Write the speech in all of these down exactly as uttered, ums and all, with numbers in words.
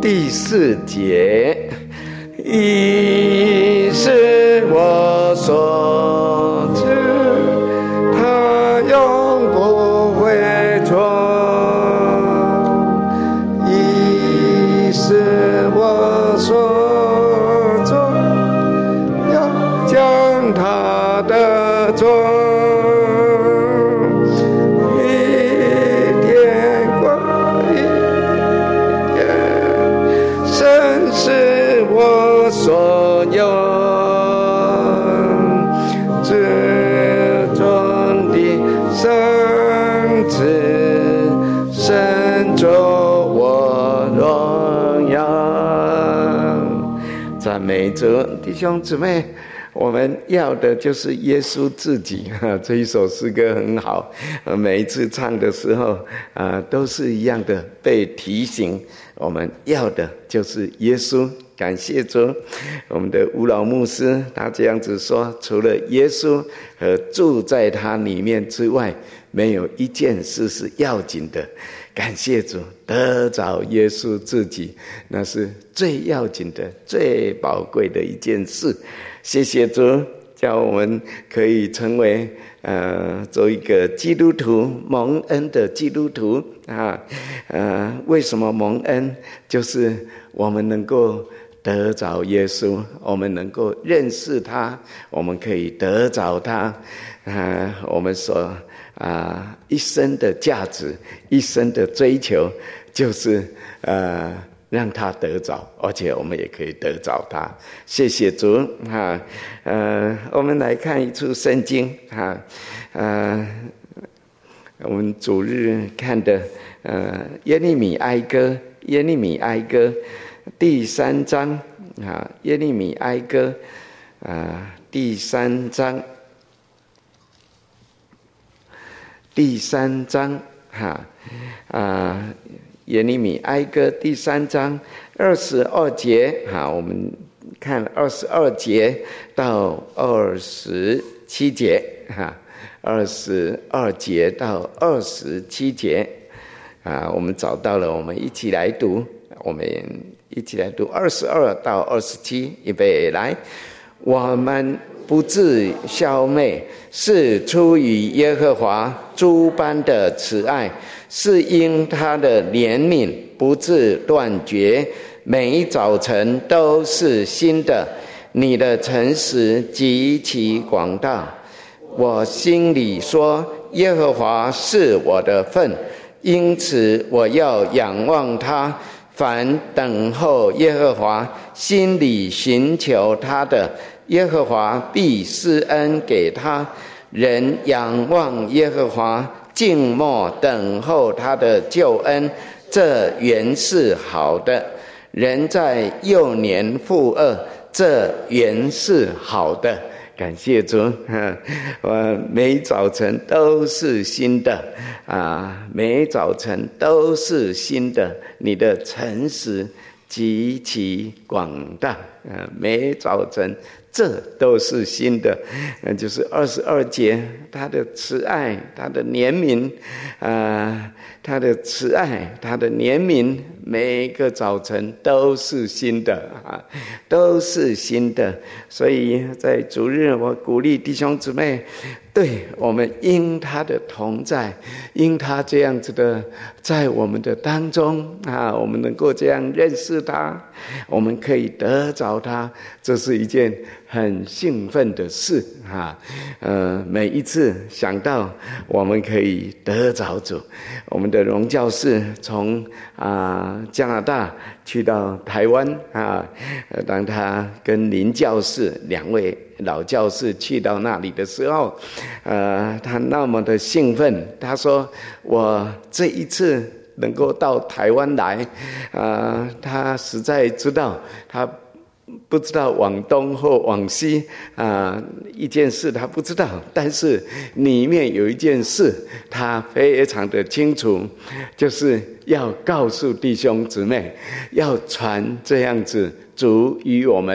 第四节，已是我所知，他永不会错，已是我所做，要将他的做所有至尊的圣子，神作我荣耀。赞美主，弟兄姊妹，我们要的就是耶稣自己。这一首诗歌很好，每一次唱的时候啊，都是一样的被提醒，我们要的就是耶稣。感谢主，我们的吴老牧师他这样子说，除了耶稣和住在他里面之外，没有一件事是要紧的。感谢主，得着耶稣自己，那是最要紧的、最宝贵的一件事。谢谢主，叫我们可以成为呃做一个基督徒，蒙恩的基督徒啊。呃，为什么蒙恩？就是我们能够得着耶稣，我们能够认识他，我们可以得着他，啊，我们所啊一生的价值，一生的追求，就是呃让他得着，而且我们也可以得着他。谢谢主啊！呃，我们来看一处圣经啊，呃，我们主日看的呃耶利米哀歌，耶利米哀歌。第三章啊，耶利米哀歌啊，第三章，第三章哈啊，耶利米哀歌第三章二十二节哈，我们看二十二节到二十七节哈，二十二节到二十七节啊，我们找到了，我们一起来读，我们一起来读二十二到二十七，预备来。我们不致消灭，是出于耶和华诸般的慈爱，是因他的怜悯不致断绝，每一早晨都是新的。你的诚实极其广大。我心里说，耶和华是我的份，因此我要仰望他。凡等候耶和华，心里寻求他的，耶和华必施恩给他。人仰望耶和华，静默等候他的救恩，这原是好的。人在幼年负恶，这原是好的。感谢主，我每早晨都是新的啊，每早晨都是新的。你的诚实极其广大啊，每早晨这都是新的。那就是二十二节，他的慈爱，他的怜悯啊，他的慈爱，他的怜悯，每个早晨都是新的啊，都是新的。所以在主日，我鼓励弟兄姊妹，对我们因他的同在，因他这样子的在我们的当中啊，我们能够这样认识他，我们可以得着他，这是一件很兴奋的事啊。呃，每一次想到我们可以得着主，我们的荣教士从啊加拿大去到台湾啊，当他跟林教士两位老教士去到那里的时候，呃，他那么的兴奋，他说：“我这一次能够到台湾来，啊、呃，他实在知道他。”不知道往东或往西啊、呃，一件事他不知道，但是里面有一件事他非常的清楚，就是要告诉弟兄姊妹，要传这样子主与我们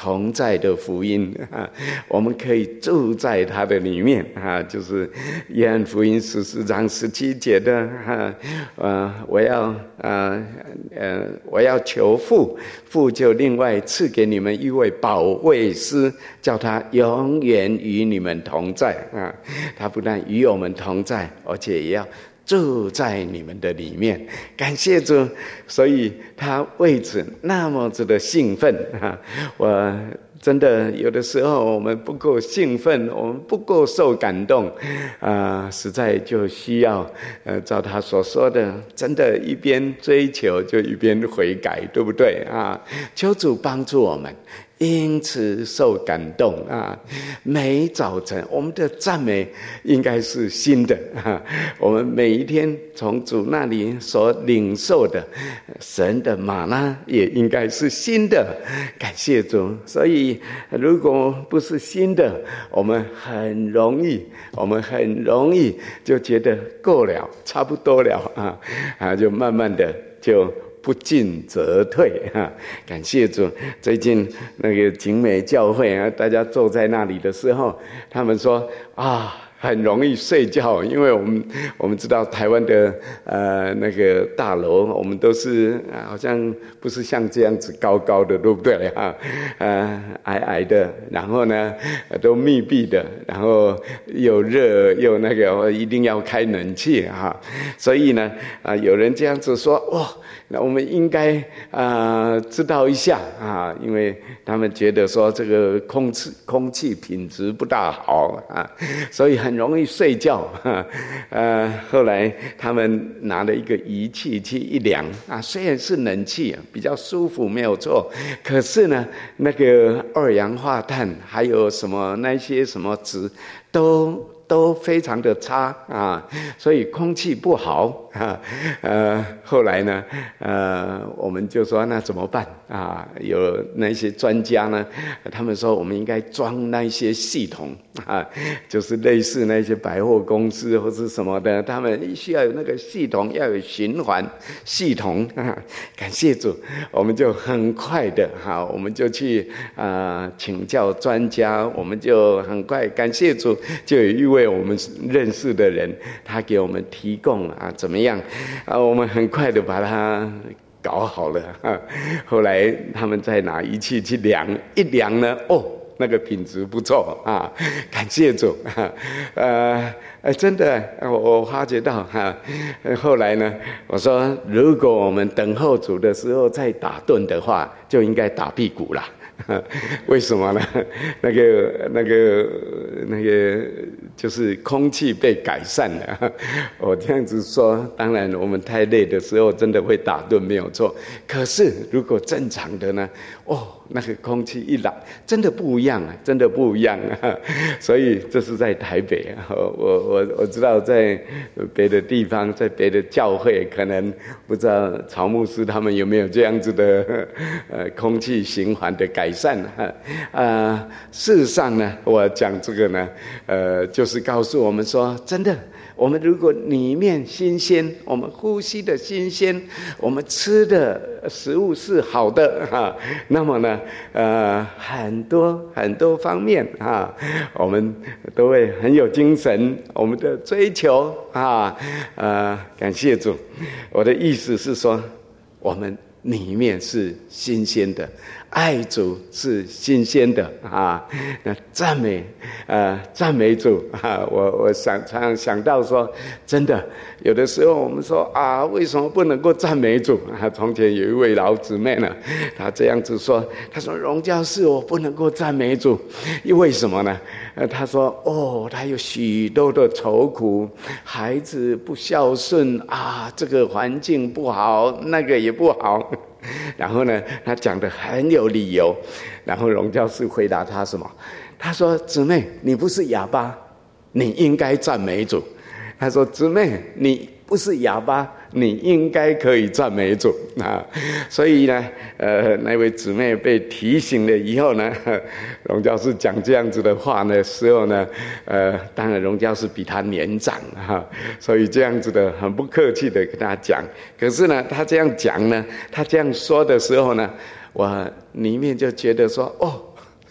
同在的福音啊，我们可以住在他的里面啊，就是约翰福音十四章十七节的啊，呃，我要呃呃，我要求父，父就另外赐给你们一位保惠师，叫他永远与你们同在啊。他不但与我们同在，而且也要住在你们的里面。感谢主，所以他为此那么子的兴奋啊！我真的有的时候我们不够兴奋，我们不够受感动啊、呃，实在就需要呃，照他所说的，真的一边追求就一边悔改，对不对啊？求主帮助我们。因此受感动啊！每早晨我们的赞美应该是新的啊！我们每一天从主那里所领受的神的玛纳也应该是新的，感谢主。所以如果不是新的，我们很容易，我们很容易就觉得够了，差不多了啊啊，就慢慢的就不进则退啊！感谢主，最近那个景美教会啊，大家坐在那里的时候，他们说啊，很容易睡觉，因为我们我们知道台湾的呃那个大楼，我们都是好像不是像这样子高高的，对不对啊？呃，矮矮的，然后呢都密闭的，然后又热又那个，一定要开冷气哈。所以呢，啊、呃，有人这样子说，哇，那我们应该啊、呃、知道一下啊，因为他们觉得说这个空气空气品质不大好啊，所以很容易睡觉。呃，后来他们拿了一个仪器去一量啊，虽然是冷气比较舒服没有错，可是呢，那个二氧化碳还有什么那些什么值都。都非常的差啊，所以空气不好啊。呃，后来呢，呃，我们就说那怎么办啊？有那些专家呢，他们说我们应该装那些系统啊，就是类似那些百货公司或是什么的，他们需要有那个系统，要有循环系统啊。感谢主，我们就很快的哈，我们就去啊、呃、请教专家，我们就很快感谢主，就有一位我们认识的人，他给我们提供啊，怎么样啊？我们很快的把它搞好了啊。后来他们再拿仪器去量，一量呢，哦，那个品质不错啊，感谢主啊。呃，呃真的，我我发觉到哈、啊。后来呢，我说，如果我们等候主的时候再打盹的话，就应该打屁股了。为什么呢？那个、那个、那个，就是空气被改善了。我这样子说，当然我们太累的时候，真的会打盹，没有错。可是如果正常的呢？哦，那个空气一来，真的不一样啊，真的不一样啊。所以这是在台北啊，我我我知道在别的地方，在别的教会，可能不知道曹牧师他们有没有这样子的呃空气循环的改善啊。呃，事实上呢，我讲这个呢，呃，就是告诉我们说，真的。我们如果里面新鲜，我们呼吸的新鲜，我们吃的食物是好的哈，那么呢，呃，很多很多方面啊，我们都会很有精神。我们的追求啊，呃，感谢主。我的意思是说，我们里面是新鲜的。爱主是新鲜的啊，那赞美，呃，赞美主啊！我我想常常想到说，真的，有的时候我们说啊，为什么不能够赞美主啊？从前有一位老姊妹呢，她这样子说，她说荣教士我不能够赞美主，因为什么呢？呃，她说哦，她有许多的愁苦，孩子不孝顺啊，这个环境不好，那个也不好。然后呢，他讲得很有理由。然后荣教士回答他什么？他说：“姊妹，你不是哑巴，你应该赞美主。”他说：“姊妹，你不是哑巴，你应该可以赞美主啊。”所以呢，呃，那位姊妹被提醒了以后呢，荣教士讲这样子的话的时候呢，呃，当然荣教士比他年长哈、啊，所以这样子的很不客气的跟他讲。可是呢，他这样讲呢，他这样说的时候呢，我里面就觉得说，哦。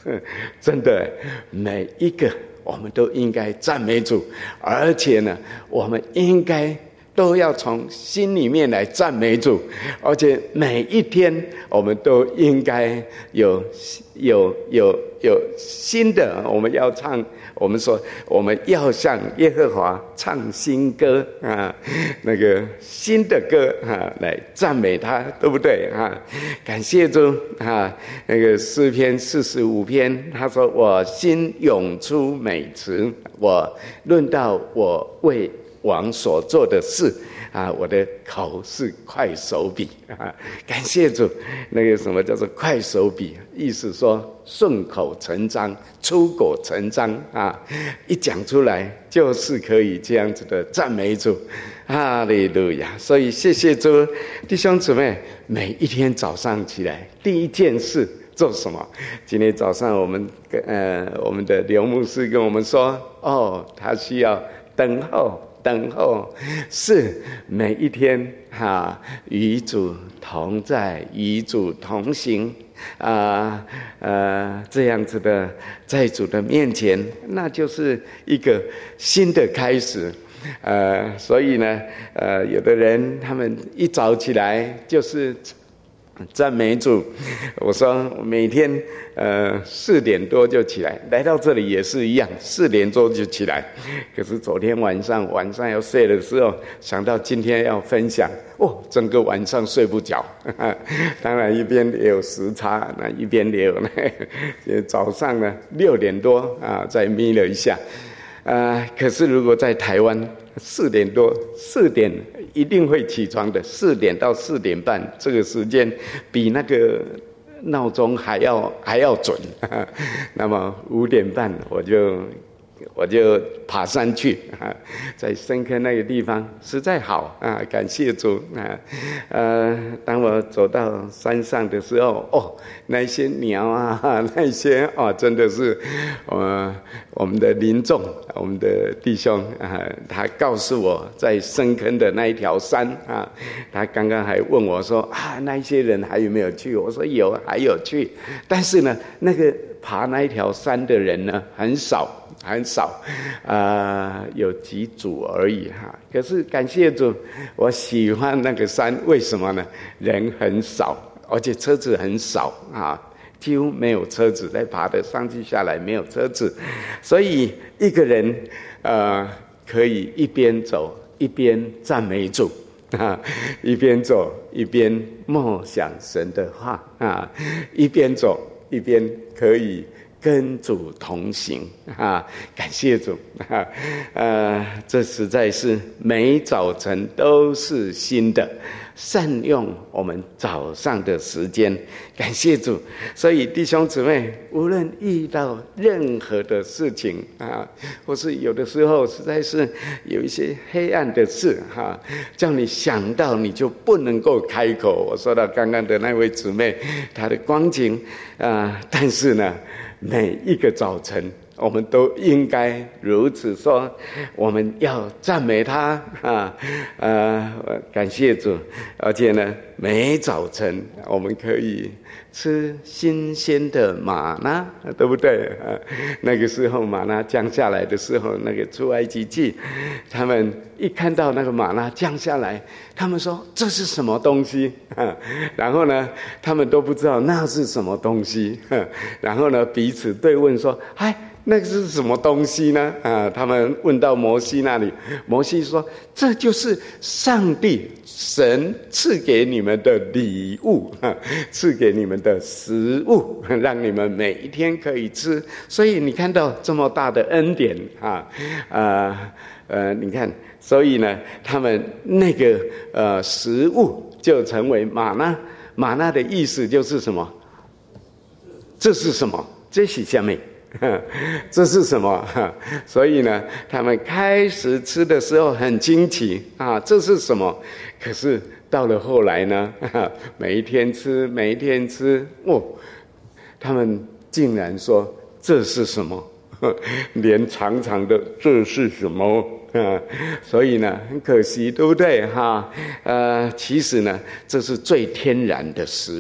真的，每一个我们都应该赞美主，而且呢，我们应该都要从心里面来赞美主，而且每一天我们都应该有有有有新的，我们要唱，我们说我们要向耶和华唱新歌啊，那个新的歌啊，来赞美他，对不对啊？感谢主啊！那个诗篇四十五篇，他说：“我心涌出美词，我论到我为王所做的事啊，我的口是快手笔啊！感谢主，那个什么叫做快手笔？意思说顺口成章，出口成章啊！一讲出来就是可以这样子的赞美主，哈利路亚！所以谢谢主，弟兄姊妹，每一天早上起来第一件事做什么？今天早上我们呃我们的刘牧师跟我们说，哦，他需要等候。等候是每一天哈、啊，与主同在，与主同行啊呃这样子的，在主的面前，那就是一个新的开始。呃，所以呢，呃，有的人他们一早起来就是赞美主。我说每天呃四点多就起来，来到这里也是一样，四点多就起来。可是昨天晚上晚上要睡的时候，想到今天要分享，哦，整个晚上睡不着。当然一边也有时差，那一边也有呢。早上呢六点多啊，再眯了一下。呃，可是如果在台湾，四点多，四点一定会起床的，四点到四点半这个时间，比那个闹钟还要还要准。那么五点半我就我就爬山去啊，在深坑那个地方实在好啊，感谢主啊！呃，当我走到山上的时候，哦，那些鸟啊，那些哦，真的是，呃，我们的邻众，我们的弟兄啊，他告诉我在深坑的那一条山啊，他刚刚还问我说啊，那一些人还有没有去？我说有，还有去，但是呢，那个爬那一条山的人呢，很少。很少，啊、呃，有几组而已哈。可是感谢主，我喜欢那个山，为什么呢？人很少，而且车子很少啊，几乎没有车子在爬的，上去下来没有车子，所以一个人呃可以一边走一边赞美主啊，一边走一边默想神的话啊，一边走一边可以跟主同行啊！感谢主啊！呃，这实在是每早晨都是新的，善用我们早上的时间，感谢主。所以弟兄姊妹，无论遇到任何的事情啊，或是有的时候实在是有一些黑暗的事哈、啊，叫你想到你就不能够开口。我说到刚刚的那位姊妹，她的光景啊，但是呢。每一个早晨，我们都应该如此说，我们要赞美他啊，呃，感谢主，而且呢，每早晨我们可以吃新鲜的玛纳，对不对？啊，那个时候玛纳降下来的时候，那个出埃及记，他们一看到那个玛纳降下来，他们说这是什么东西？啊，然后呢，他们都不知道那是什么东西，啊，然后呢，彼此对问说：“哎。”那个是什么东西呢？啊，他们问到摩西那里，摩西说：“这就是上帝神赐给你们的礼物，赐给你们的食物，让你们每一天可以吃。所以你看到这么大的恩典啊，呃呃，你看，所以呢，他们那个呃食物就成为玛纳，玛纳的意思就是什么？这是什么？这是什么？”这是什么？所以呢，他们开始吃的时候很惊奇啊，这是什么？可是到了后来呢，每一天吃，每一天吃，哦，他们竟然说这是什么？连长长的这是什么？啊，所以呢，很可惜，对不对？哈，呃，其实呢，这是最天然的食物。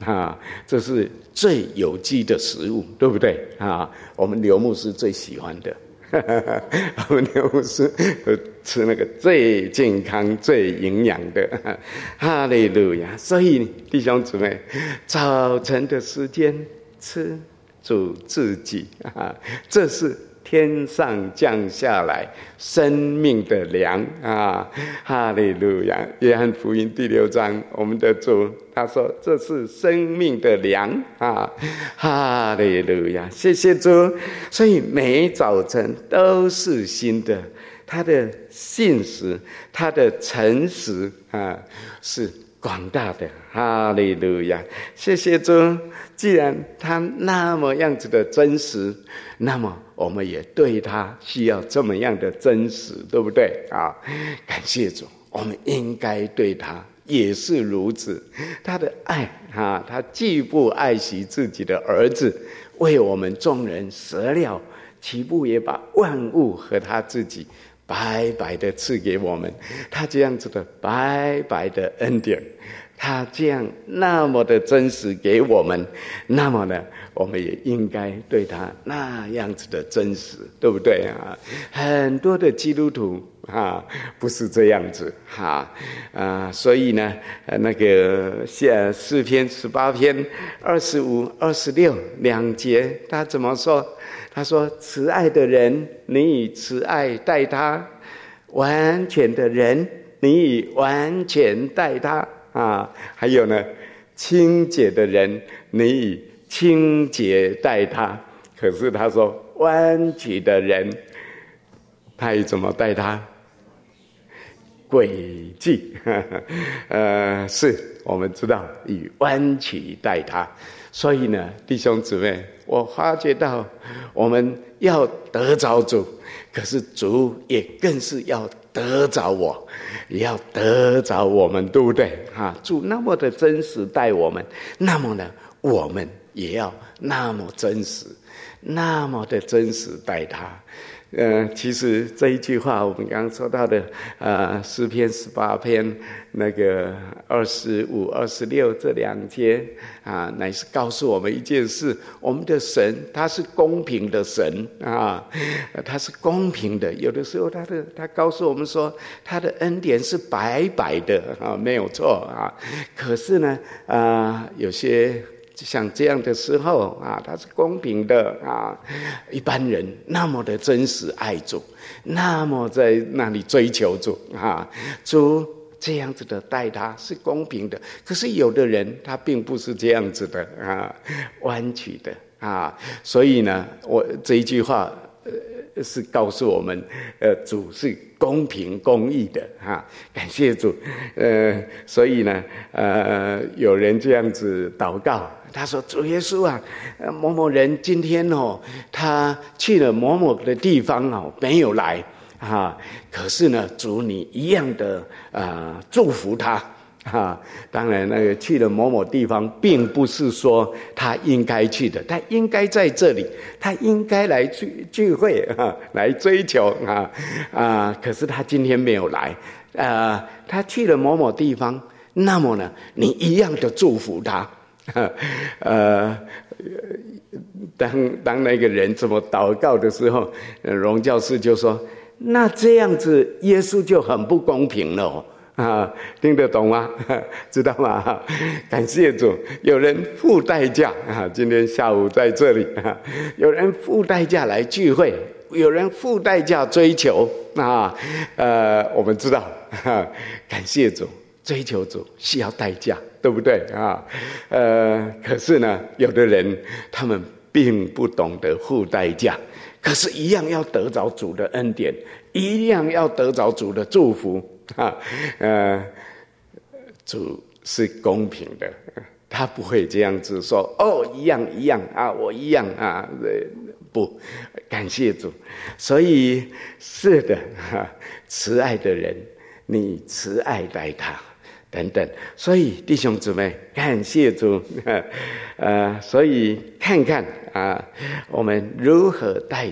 啊，这是最有机的食物，对不对啊？我们刘牧师最喜欢的，我们刘牧师吃那个最健康、最营养的，哈利路亚！所以弟兄姊妹，早晨的时间吃主自己啊，这是天上降下来生命的粮啊！哈利路亚！约翰福音第六章，我们的主他说：“这是生命的粮啊！”哈利路亚！谢谢主。所以每早晨都是新的，他的信实，他的诚实啊，是广大的。哈利路亚！谢谢主。既然他那么样子的真实，那么我们也对他需要这么样的真实，对不对啊？感谢主，我们应该对他也是如此。他的爱啊，他既不爱惜自己的儿子，为我们众人舍了，岂不也把万物和他自己白白的赐给我们？他这样子的白白的恩典，他这样那么的真实给我们，那么呢，我们也应该对他那样子的真实，对不对啊？很多的基督徒啊，不是这样子哈啊，所以呢，那个下诗篇十八篇二十五、二十六两节，他怎么说？他说：“慈爱的人，你以慈爱待他；完全的人，你以完全待他。”啊，还有呢，清洁的人，你以清洁待他。可是他说，弯曲的人，他以怎么待他？诡计，呃，是我们知道以弯曲待他。所以呢，弟兄姊妹，我发觉到我们要得着主，可是主也更是要得着我，也要得着我们，对不对啊？主那么的真实待我们，那么呢，我们也要那么真实，那么的真实待他。呃，其实这一句话，我们刚刚说到的，呃，诗篇十八篇那个二十五、二十六这两节啊，乃是告诉我们一件事：我们的神他是公平的神啊，他是公平的。有的时候他的他告诉我们说，他的恩典是白白的啊，没有错啊。可是呢，啊、呃，有些。像这样的时候啊，他是公平的啊。一般人那么的真实爱主，那么在那里追求主啊，主这样子的待他是公平的。可是有的人他并不是这样子的啊，弯曲的啊。所以呢，我这一句话呃是告诉我们，呃，主是公平公义的哈，感谢主。呃，所以呢，呃，有人这样子祷告。他说：“主耶稣啊，某某人今天哦，他去了某某的地方哦，没有来啊。可是呢，主你一样的啊、呃、祝福他啊。当然，那个去了某某地方，并不是说他应该去的，他应该在这里，他应该来聚聚会啊，来追求啊啊。可是他今天没有来啊，他去了某某地方，那么呢，你一样的祝福他。”呃，当当那个人这么祷告的时候，荣教士就说：“那这样子，耶稣就很不公平了哦。”啊，听得懂吗？知道吗？感谢主，有人付代价啊！今天下午在这里啊，有人付代价来聚会，有人付代价追求啊。呃，我们知道，啊、感谢主，追求主需要代价。对不对啊？呃，可是呢，有的人他们并不懂得付代价，可是一样要得着主的恩典，一样要得着主的祝福啊。呃，主是公平的，他不会这样子说哦，一样一样啊，我一样啊，不，感谢主。所以是的，啊、慈爱的人，你慈爱待他。等等，所以弟兄姊妹，感谢主，呃，所以看看啊，我们如何待主，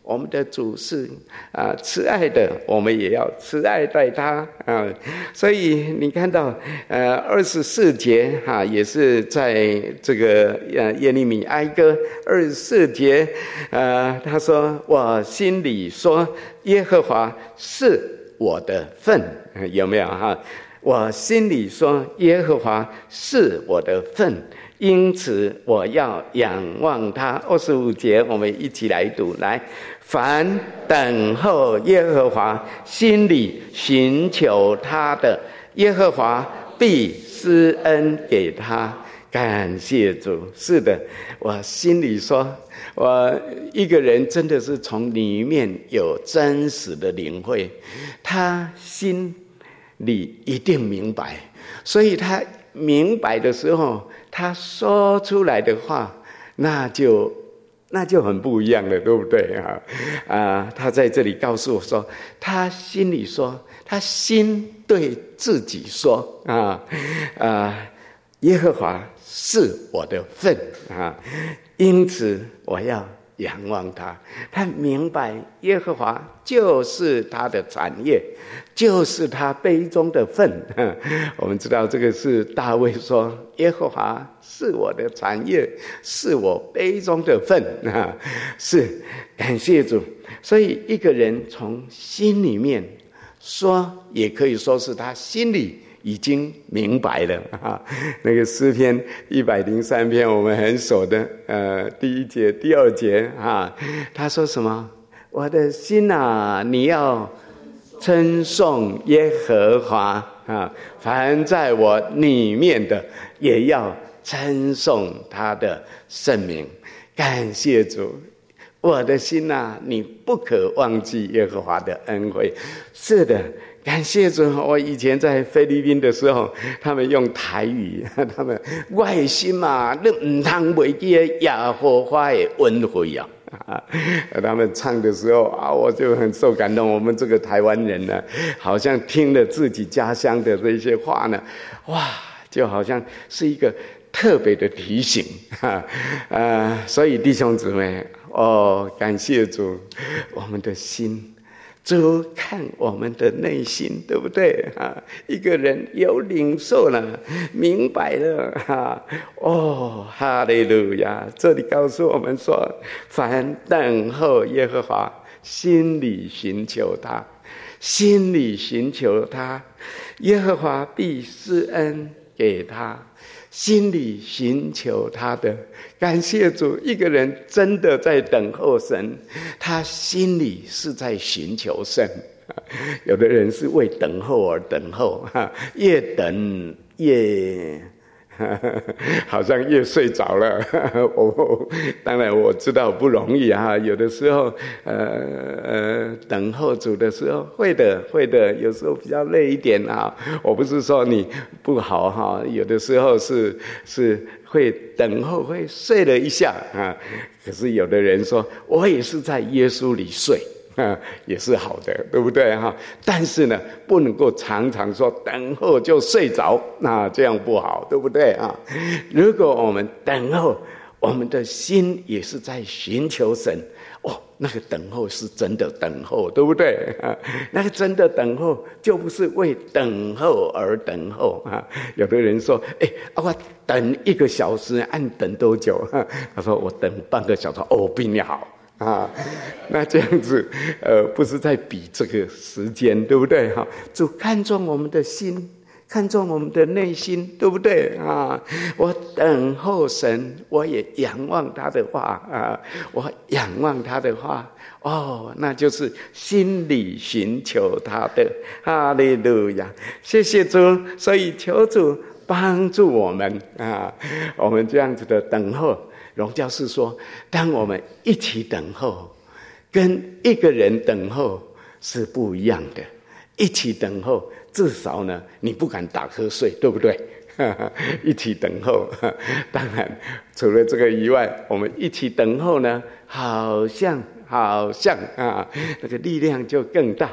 我们的主是啊慈爱的，我们也要慈爱待他啊。所以你看到呃二十四节哈、啊，也是在这个呃耶利米哀歌二十四节，呃他说我心里说耶和华是我的份，有没有哈？我心里说耶和华是我的份，因此我要仰望他。二十五节我们一起来读，来，凡等候耶和华，心里寻求他的，耶和华必施恩给他。感谢主。是的，我心里说，我一个人真的是从里面有真实的领会，他心里一定明白，所以他明白的时候，他说出来的话，那就那就很不一样了，对不对啊？啊，他在这里告诉我说，他心里说，他心对自己说啊啊，耶和华是我的份啊，因此我要仰望他。他明白耶和华就是他的产业，就是他杯中的份。我们知道这个是大卫说，耶和华是我的产业，是我杯中的份啊，是感谢主。所以一个人从心里面说，也可以说是他心里已经明白了啊。那个诗篇一百零三篇我们很熟的，呃，第一节、第二节啊，他说什么？我的心啊，你要称颂耶和华啊，凡在我里面的也要称颂他的圣名。感谢主。我的心啊，你不可忘记耶和华的恩惠。是的，感谢主。我以前在菲律宾的时候，他们用台语，他们我的心啊，你唔通忘记耶和华的恩惠啊。他们唱的时候啊，我就很受感动。我们这个台湾人呢，好像听了自己家乡的这些话呢，哇，就好像是一个特别的提醒啊、呃！所以弟兄姊妹，哦，感谢主，我们的心，主看我们的内心，对不对啊？一个人有领受了，明白了哈，哦，哈利路亚！这里告诉我们说，凡等候耶和华，心里寻求他，心里寻求他，耶和华必施恩给他。心里寻求他的，感谢主。一个人真的在等候神，他心里是在寻求神。有的人是为等候而等候，越等越好像越睡着了。我当然我知道不容易啊，有的时候呃呃等候主的时候会的会的，有时候比较累一点啊。我不是说你不好哈，有的时候是是会等候会睡了一下啊。可是有的人说，我也是在耶稣里睡。啊，也是好的，对不对哈？但是呢，不能够常常说等候就睡着，那这样不好，对不对啊？如果我们等候，我们的心也是在寻求神，哦，那个等候是真的等候，对不对啊？那个真的等候，就不是为等候而等候啊。有的人说，哎，我等一个小时，按等多久？他说我等半个小时，哦，比你好。啊，那这样子，呃，不是在比这个时间，对不对？哈，主看重我们的心，看重我们的内心，对不对？啊，我等候神，我也仰望他的话啊，我仰望他的话，哦，那就是心里寻求他的。哈利路亚，谢谢主。所以求主帮助我们啊，我们这样子的等候。荣教士说，当我们一起等候，跟一个人等候是不一样的。一起等候，至少呢，你不敢打瞌睡，对不对？一起等候，当然除了这个以外，我们一起等候呢，好像好像啊，那个力量就更大。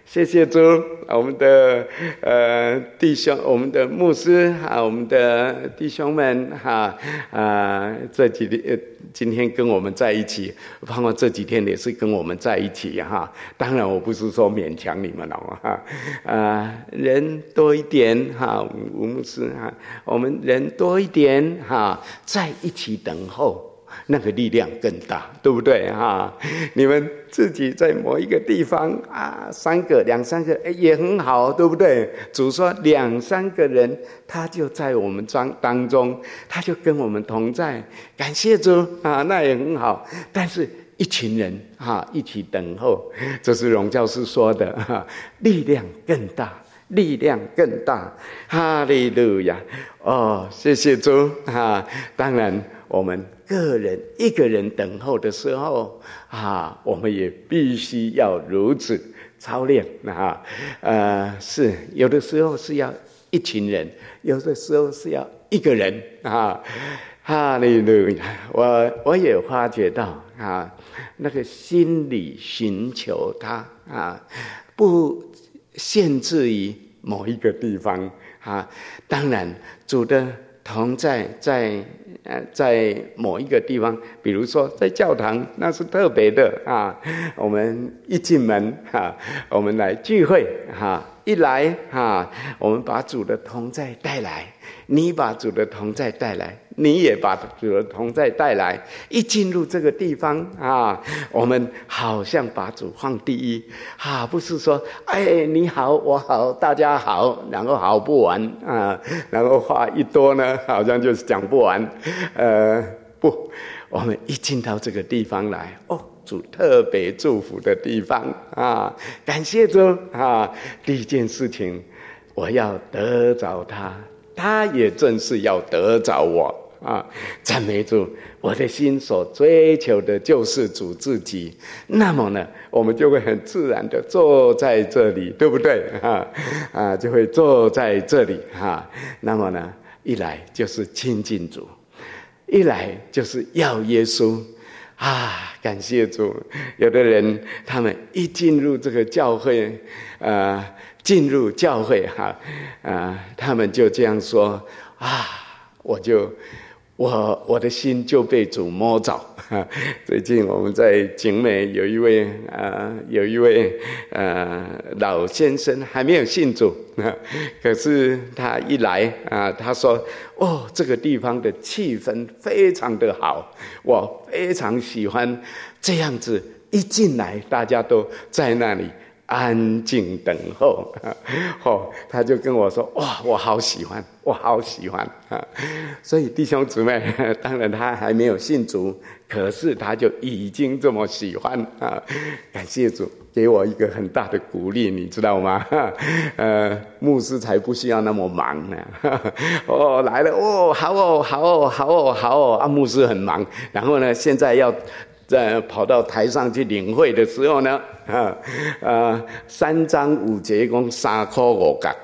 谢谢主，我们的呃弟兄，我们的牧师哈，我们的弟兄们哈啊，这几天、呃、今天跟我们在一起，包括这几天也是跟我们在一起哈。当然，我不是说勉强你们了哈，啊，人多一点哈，吴牧师哈，我们人多一点哈，在一起等候。那个力量更大，对不对哈？你们自己在某一个地方啊，三个、两三个，哎，也很好，对不对？主说两三个人，他就在我们当当中，他就跟我们同在。感谢主啊，那也很好。但是一群人啊，一起等候，这是荣教师说的哈，力量更大。力量更大，哈利路亚！哦，谢谢主啊！当然，我们个人一个人等候的时候啊，我们也必须要如此操练啊。呃，是有的时候是要一群人，有的时候是要一个人啊。哈利路亚！我我也发觉到啊，那个心里寻求他啊，不限制于某一个地方啊，当然主的同在在呃在某一个地方，比如说在教堂，那是特别的啊。我们一进门啊，我们来聚会哈，一来哈，我们把主的同在带来，你把主的同在带来，你也把主的同在带来。一进入这个地方啊，我们好像把主放第一啊，不是说哎你好我好大家好，然后好不完啊，然后话一多呢，好像就是讲不完。呃，不，我们一进到这个地方来，哦，主特别祝福的地方啊，感谢主啊！第一件事情，我要得着他，他也正是要得着我啊！赞美主，我的心所追求的就是主自己。那么呢，我们就会很自然的坐在这里，对不对啊？啊，就会坐在这里哈。那么呢，一来就是亲近主，一来就是要耶稣。啊，感谢主！有的人他们一进入这个教会，呃，进入教会哈，啊、呃，他们就这样说啊，我就我我的心就被主摸着。最近我们在景美有一位呃有一位呃老先生还没有信主，可是他一来啊，他说哦，这个地方的气氛非常的好，我非常喜欢这样子，一进来大家都在那里安静等候。哦，他就跟我说哇，我好喜欢，我好喜欢啊！所以弟兄姊妹，当然他还没有信主，可是他就已经这么喜欢啊！感谢主，给我一个很大的鼓励，你知道吗？呃，牧师才不需要那么忙呢。哦，来了哦，好哦，好哦，好哦，好哦！啊，牧师很忙，然后呢，现在要在跑到台上去领会的时候呢，啊啊，三章五节讲三块五角。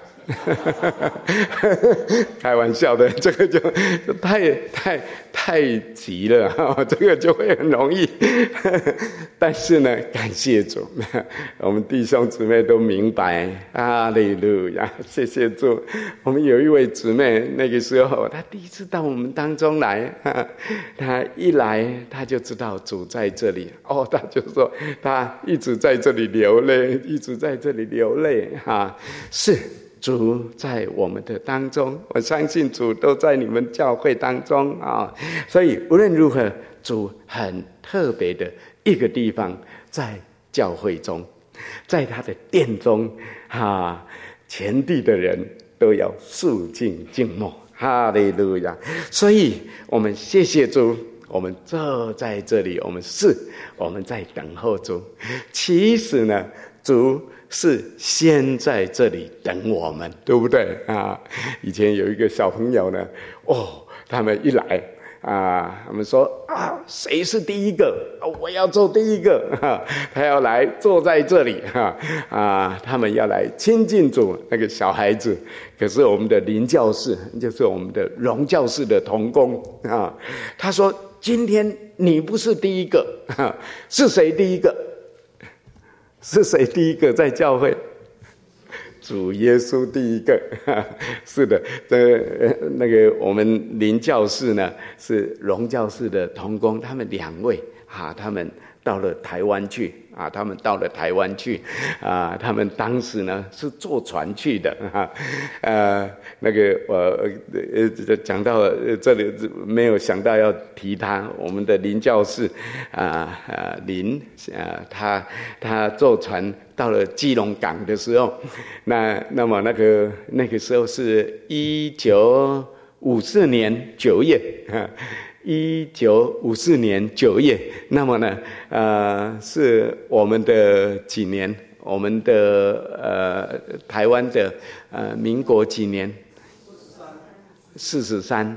开玩笑的，这个就太太太急了，这个就会很容易。但是呢，感谢主，我们弟兄姊妹都明白，哈利路亚，谢谢主。我们有一位姊妹，那个时候她第一次到我们当中来，她一来她就知道主在这里，哦，她就说她一直在这里流泪，一直在这里流泪，哈，是。主在我们的当中，我相信主都在你们教会当中啊，所以无论如何，主很特别的一个地方，在教会中，在他的殿中啊，全地的人都要肃静静默，哈利路亚！所以我们谢谢主，我们坐在这里，我们是我们在等候主。其实呢，主是先在这里等我们，对不对啊？以前有一个小朋友呢，哦，他们一来啊，他们说啊，谁是第一个？我要做第一个，啊、他要来坐在这里哈啊，他们要来亲近主。那个小孩子，可是我们的林教士，就是我们的荣教士的同工啊，他说：“今天你不是第一个，啊、是谁第一个？”是谁第一个在教会？ 主耶稣第一个。是的，这那个我们林教士呢是荣教士的同工，他们两位啊，他们到了台湾去啊，他们到了台湾去啊，他们当时呢是坐船去的啊，呃，那个我呃讲到这里没有想到要提他，我们的林教士啊啊林啊，他他坐船到了基隆港的时候，那那么那个那个时候是一九五四年九月啊。一九五四年九月，那么呢，呃，是我们的几年？我们的呃台湾的呃民国几年？四十三。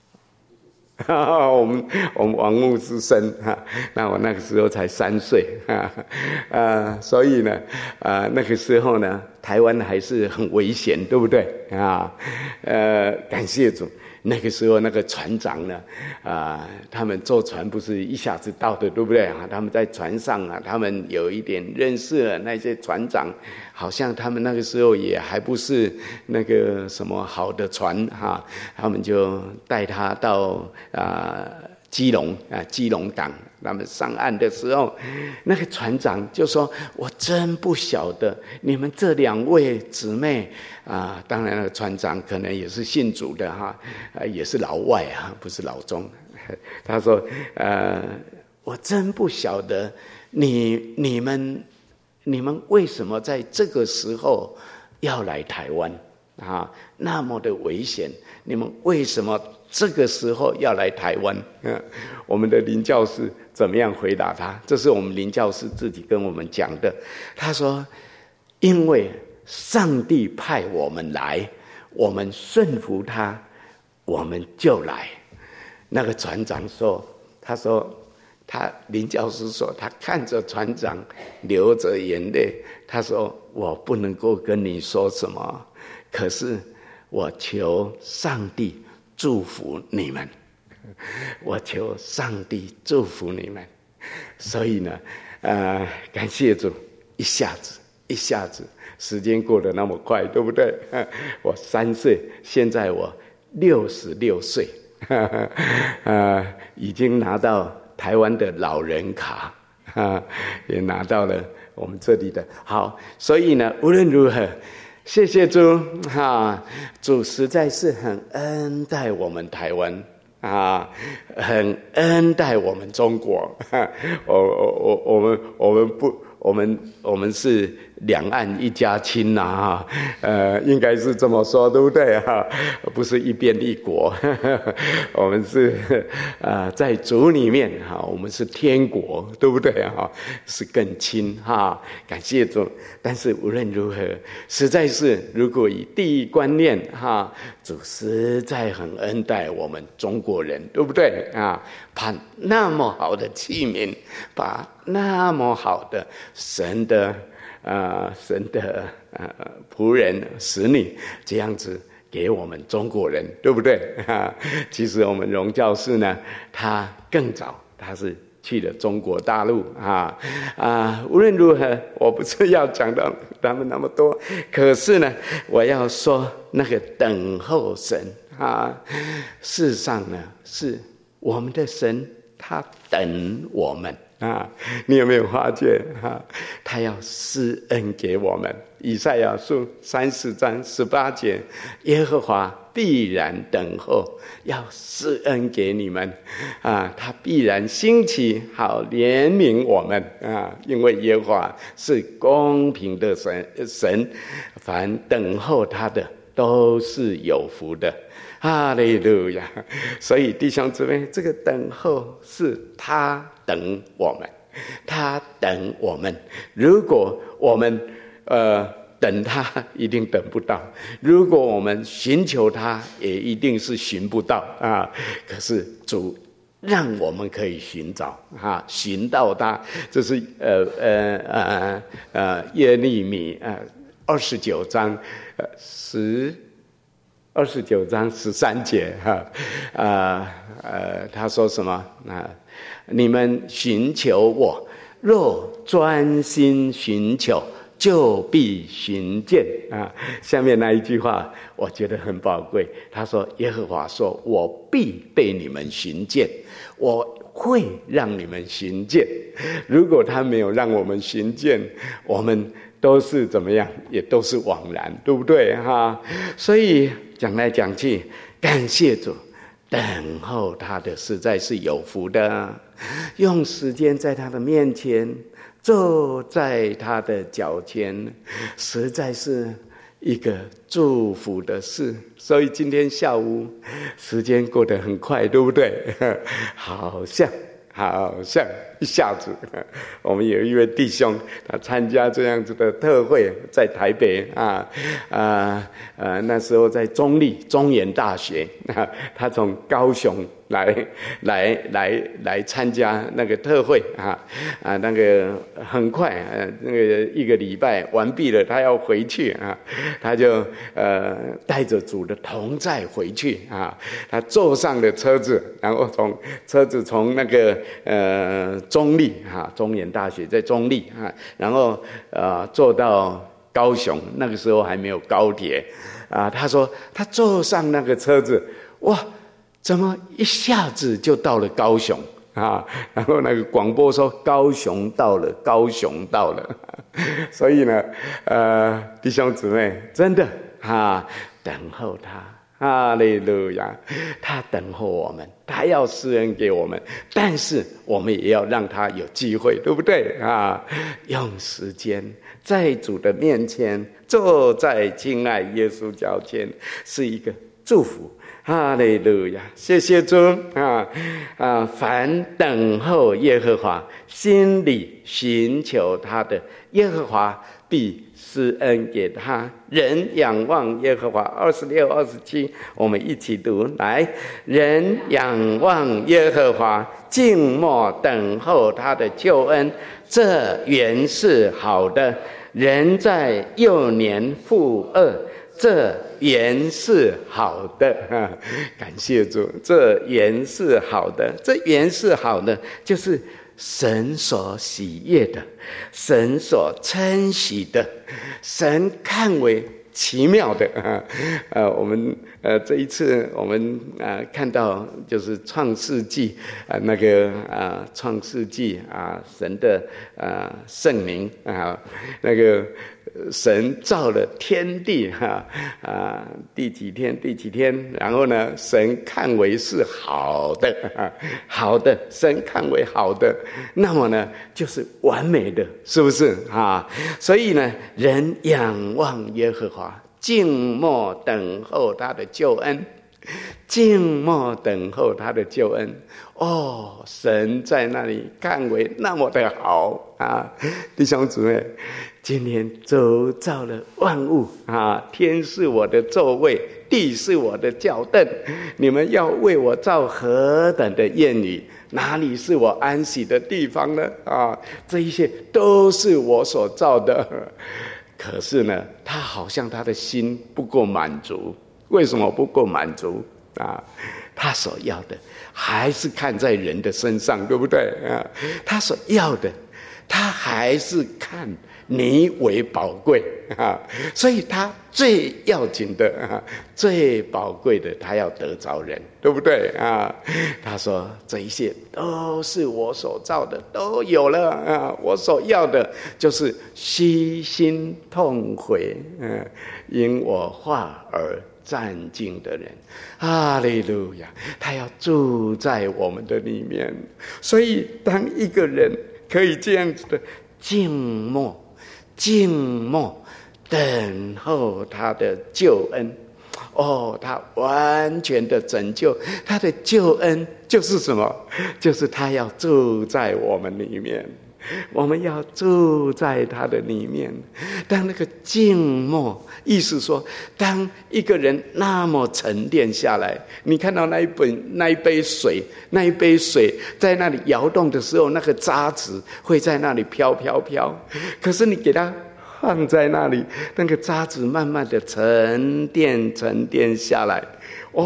我们我们王牧师生哈，那我那个时候才三岁哈，呃，所以呢，呃，那个时候呢，台湾还是很危险，对不对啊？呃，感谢主。那个时候，那个船长呢，啊、呃，他们坐船不是一下子到的，对不对啊？他们在船上啊，他们有一点认识了那些船长，好像他们那个时候也还不是那个什么好的船哈、啊，他们就带他到啊、呃、基隆啊基隆港。他们上岸的时候，那个船长就说：“我真不晓得你们这两位姊妹啊，当然那个船长可能也是信主的哈，啊也是老外啊，不是老中。”他说：“呃，我真不晓得你你们你们为什么在这个时候要来台湾啊？那么的危险，你们为什么？”这个时候要来台湾，嗯，我们的林教士怎么样回答他？这是我们林教士自己跟我们讲的。他说：“因为上帝派我们来，我们顺服他，我们就来。”那个船长说：“他说他林教士说，他看着船长流着眼泪，他说我不能够跟你说什么，可是我求上帝。”祝福你们，我求上帝祝福你们。所以呢，呃，感谢主，一下子，一下子，时间过得那么快，对不对？我三岁，现在我六十六岁，呃，已经拿到台湾的老人卡，啊，也拿到了我们这里的。好，所以呢，无论如何。谢谢主哈，主实在是很恩待我们台湾啊，很恩待我们中国。我我我我们我们不，我们我们是两岸一家亲呐、啊，呃，应该是这么说，对不对哈？不是一边一国，我们是呃在主里面哈，我们是天国，对不对哈？是更亲哈，感谢主。但是无论如何，实在是如果以地域观念哈，主实在很恩待我们中国人，对不对啊？把那么好的器皿，把那么好的神的。啊、呃，神的呃仆人使女这样子给我们中国人，对不对？啊，其实我们荣教士呢，他更早，他是去了中国大陆啊啊。无论如何，我不是要讲到他们那么多，可是呢，我要说那个等候神啊，事实上呢，是我们的神，他等我们。啊，你有没有发觉啊？他要施恩给我们。以赛亚书三十章十八节，耶和华必然等候，要施恩给你们啊！他必然兴起，好怜悯我们啊！因为耶和华是公平的神，神凡等候他的都是有福的。哈利路亚！所以弟兄姊妹，这个等候是他等我们，他等我们。如果我们呃等他，一定等不到；如果我们寻求他，也一定是寻不到啊。可是主让我们可以寻找啊，寻到他。这是呃呃呃呃耶利米呃二十九章呃十。二十九章十三节哈，呃呃，他说什么啊？你们寻求我，若专心寻求， 就必寻见啊。下面那一句话我觉得很宝贵，他说耶和华说，我必被你们寻见，我会让你们寻见。如果他没有让我们寻见，我们都是怎么样，也都是枉然，对不对哈？所以讲来讲去，感谢主，等候他的实在是有福的，用时间在他的面前，坐在他的脚前，实在是一个祝福的事。所以今天下午时间过得很快，对不对？好像好像一下子，我们有一位弟兄，他参加这样子的特会，在台北啊啊呃，那时候在中立中原大学啊，他从高雄来来来来参加那个特会啊啊，那个很快呃、啊，那个一个礼拜完毕了，他要回去啊，他就呃带着主的同在回去啊，他坐上了车子，然后从车子从那个呃。中立哈，中原大学在中立哈，然后呃坐到高雄，那个时候还没有高铁啊。他说他坐上那个车子，哇，怎么一下子就到了高雄啊？然后那个广播说高雄到了，高雄到了。所以呢，呃，弟兄姊妹，真的啊，等候他。哈利路亚，他等候我们，他要施恩给我们，但是我们也要让他有机会，对不对啊？用时间在主的面前，坐在亲爱耶稣脚前，是一个祝福。哈利路亚，谢谢主啊啊！凡等候耶和华，心里寻求他的，耶和华必施恩给他。人仰望耶和华，二十六、二十七，我们一起读来。人仰望耶和华，静默等候他的救恩，这原是好的。人在幼年负恶，这原是好的。感谢主，这原是好的，这原是好的，就是神所喜悦的，神所称喜的，神看为奇妙的。呃，我们呃这一次我们呃看到就是创世纪啊、呃、那个啊、呃、创世纪啊、呃、神的啊、呃、圣名啊、呃、那个。神造了天地哈啊，第几天第几天，然后呢，神看为是好的啊，好的，神看为好的，那么呢，就是完美的，是不是啊？所以呢，人仰望耶和华，静默等候他的救恩，静默等候他的救恩。哦，神在那里看为那么的好啊，弟兄姊妹。今天周造了万物啊，天是我的座位，地是我的脚凳，你们要为我造何等的宴语，哪里是我安息的地方呢？啊，这一切都是我所造的。可是呢，他好像他的心不够满足。为什么不够满足啊？他所要的还是看在人的身上，对不对啊？他所要的，他还是看你为宝贵啊，所以他最要紧的啊，最宝贵的，他要得着人，对不对啊？他说这一切都是我所造的，都有了啊，我所要的就是悉心痛悔，嗯，因我话而战兢的人。哈利路亚，他要住在我们的里面。所以当一个人可以这样子的静默静默等候他的救恩，哦，他完全的拯救，他的救恩就是什么？就是他要住在我们里面，我们要住在他的里面。当那个静默，意思说，当一个人那么沉淀下来，你看到那一本那一杯水，那一杯水在那里摇动的时候，那个渣子会在那里飘飘飘。可是你给它放在那里，那个渣子慢慢的沉淀沉淀下来，哦，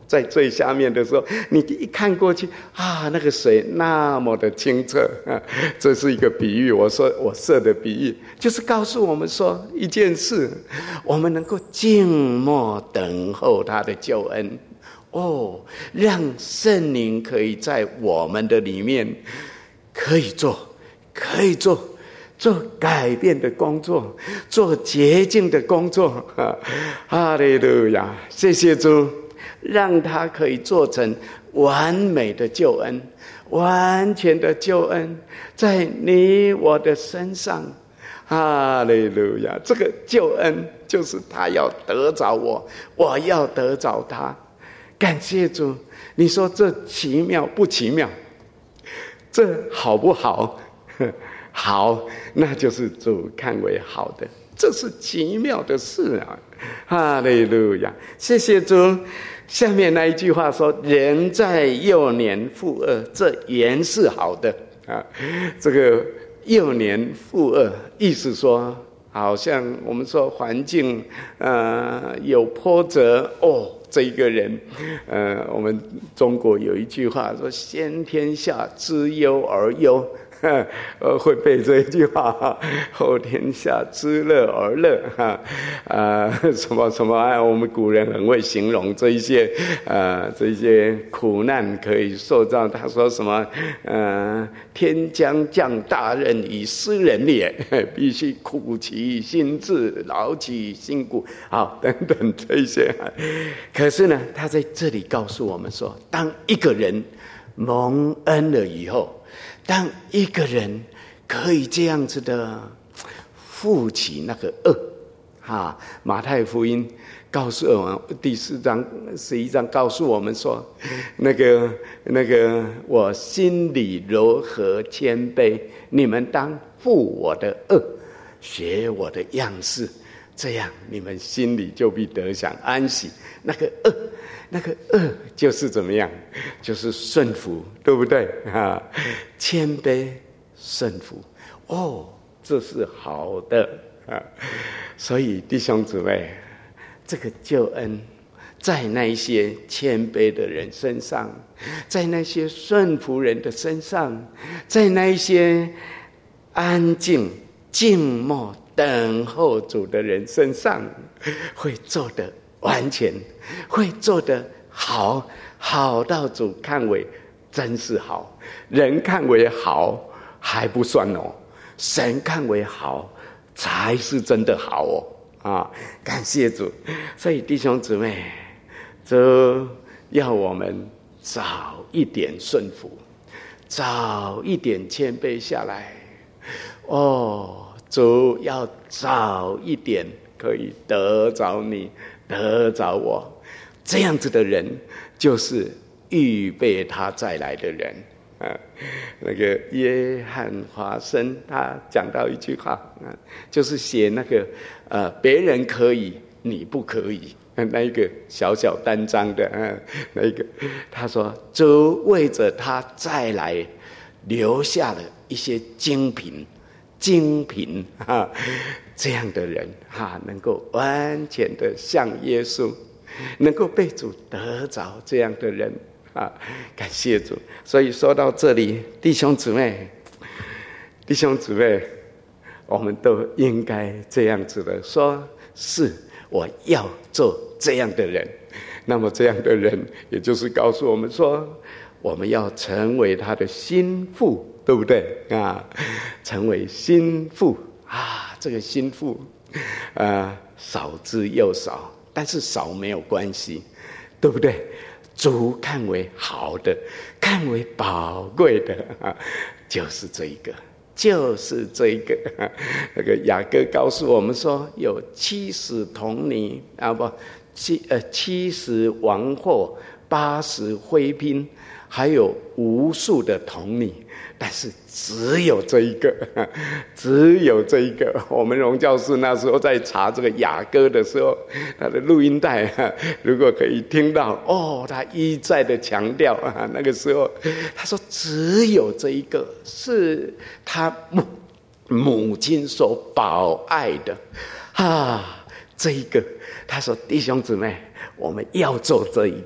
在最下面的时候，你一看过去啊，那个水那么的清澈啊，这是一个比喻。我说我设的比喻，就是告诉我们说一件事，我们能够静默等候他的救恩。哦，让圣灵可以在我们的里面可以做，可以做。做改变的工作，做洁净的工作。哈利路亚！谢谢主，让他可以做成完美的救恩，完全的救恩在你我的身上。哈利路亚！这个救恩就是他要得着我，我要得着他。感谢主！你说这奇妙不奇妙？这好不好？好，那就是主看为好的，这是奇妙的事啊！哈利路亚，谢谢主。下面那一句话说：“人在幼年负恶，这原是好的。”啊，这个幼年负恶，意思说，好像我们说环境呃有波折哦，这一个人，呃，我们中国有一句话说：“先天下之忧而忧。”呃，会背这一句话，后天下之乐而乐，哈，呃，什么什么啊？我们古人很会形容这一些，呃，这一些苦难可以受到。他说什么？呃，天将降大任于斯人也，必须苦其心志，劳其筋骨，好，等等这一些。可是呢，他在这里告诉我们说，当一个人蒙恩了以后，当一个人可以这样子的负起那个恶，哈，马太福音告诉我们第四章十一章告诉我们说，那个那个我心里柔和谦卑，你们当负我的恶，学我的样式，这样你们心里就必得享安息。那个恶，那个恶就是怎么样？就是顺服，对不对啊？谦卑顺服，哦，这是好的啊！所以弟兄姊妹，这个救恩在那些谦卑的人身上，在那些顺服人的身上，在那些安静静默等候主的人身上，会做得完全，会做得好，好到主看为真是好，人看为好还不算哦，神看为好才是真的好哦啊！感谢主，所以弟兄姊妹，这要我们早一点顺服，早一点谦卑下来哦，主要早一点可以得着你，得着我，这样子的人就是预备他再来的人啊。那个约翰华生他讲到一句话啊，就是写那个呃别人可以你不可以，那一个小小单张的啊，那一个他说主为着他再来留下了一些精品精品啊，这样的人哈，能够完全的像耶稣，能够被主得着这样的人啊，感谢主。所以说到这里，弟兄姊妹，弟兄姊妹，我们都应该这样子的说：是我要做这样的人。那么这样的人，也就是告诉我们说，我们要成为他的心腹。对不对啊？成为心腹啊，这个心腹，呃，少之又少，但是少没有关系，对不对？主看为好的，看为宝贵的啊，就是这一个，就是这一个。啊、那个雅各告诉我们说，有七十童女啊，不，七呃七十王后，八十妃嫔，还有无数的童女。但是只有这一个，只有这一个。我们荣教士那时候在查这个雅歌的时候，他的录音带，如果可以听到，哦，他一再的强调啊，那个时候他说只有这一个是他母母亲所保爱的啊，这一个。他说弟兄姊妹，我们要做这一个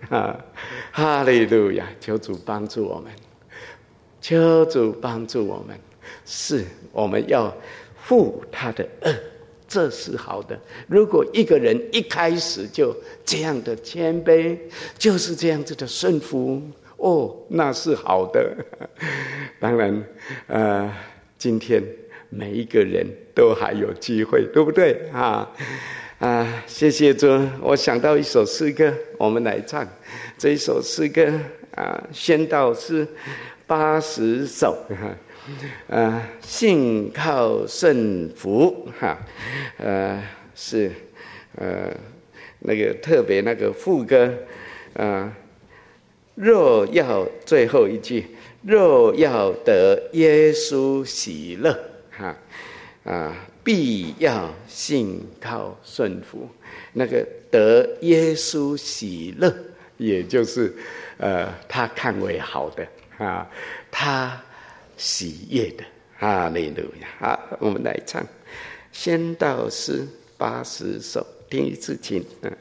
啊！哈利路亚！求主帮助我们，求主帮助我们，是我们要负他的恶，这是好的。如果一个人一开始就这样的谦卑，就是这样子的顺服，哦，那是好的。当然，呃，今天每一个人都还有机会，对不对啊？啊，谢谢主！我想到一首诗歌，我们来唱这一首诗歌啊，宣道诗八十首，啊，信靠顺服，哈，呃，是呃那个特别那个副歌，啊，若要最后一句，若要得耶稣喜乐，哈，啊。必要信靠顺服，那个得耶稣喜乐，也就是呃他看为好的啊，他喜悦的。哈利路亚！好，我们来唱宣道诗八十首，听一次请。嗯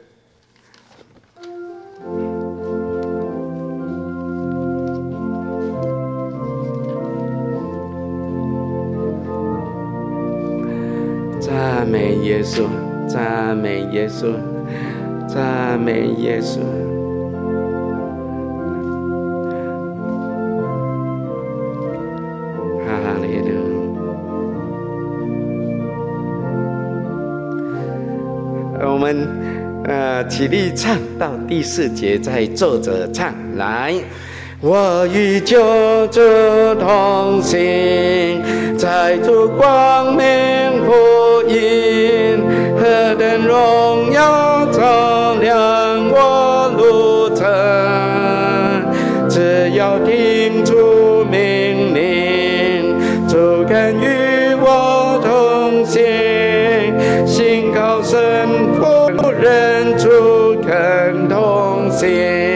赞美耶稣，赞美耶稣，赞美耶稣。哈利路亚！我们呃起立唱到第四节，再坐着唱来。我与救主同行，在主光明福音，何等荣耀照亮我路程。只要听主命令，主肯与我同行，信靠神父人主肯同行。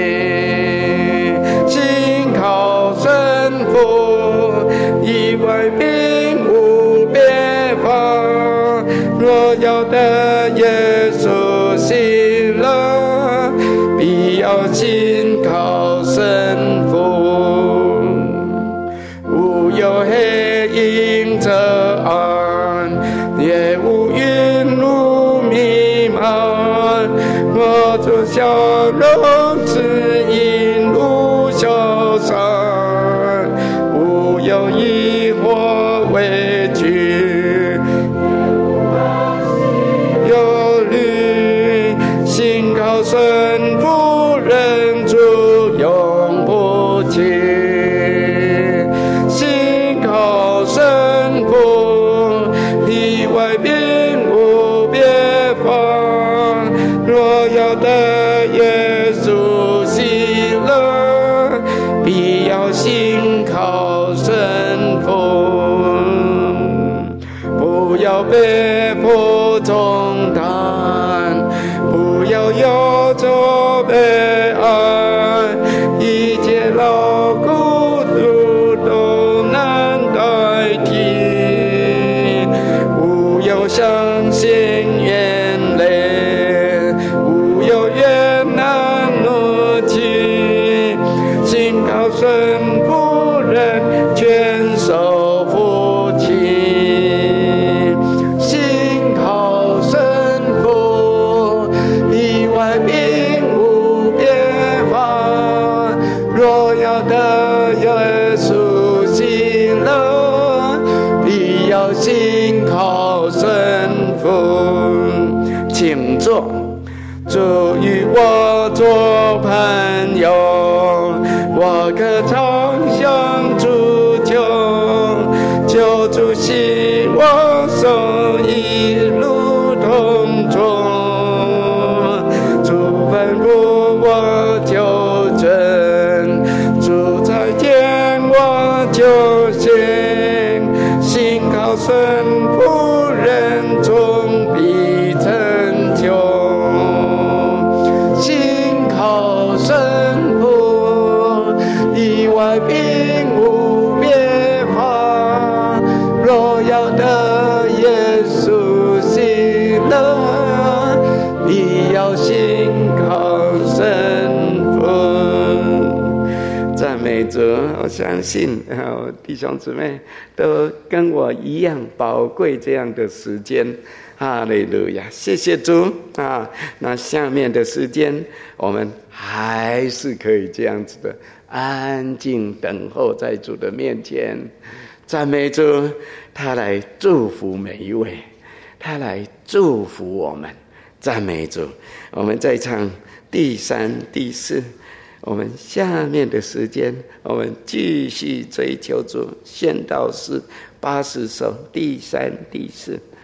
以外并无别法，若要得耶稣喜乐，必要信靠神父。无有黑影遮岸，也无云雾弥漫，我主笑容指引路潇洒。有疑惑畏惧，忧虑，信靠神父人主永不弃，信靠神父，里外并无别法。若要得耶稣喜乐，必要信靠神父，不要背负重担，不要忧愁悲哀，一切劳苦主都难代替。无有伤心眼泪，无有怨难怒气，信靠神父人全受福气，信靠神父，里外并无别法。若要得耶稣喜乐，必要信靠神父。请坐，主与我做朋友，我可常相主求，求主洗我手一路同走，主吩咐我就真，主再见我就行，信靠神父人终必成就。信靠神父，里外并无别法。若要得耶稣喜乐，必要信靠神父。 主，我相信啊，弟兄姊妹都跟我一样宝贵这样的时间。哈利路亚，谢谢主啊！那下面的时间，我们还是可以这样子的安静等候在主的面前，赞美主，他来祝福每一位，他来祝福我们，赞美主。我们再唱第三、第四，我们下面的时间，我们继续追求主，宣道诗八十首，第三、第四。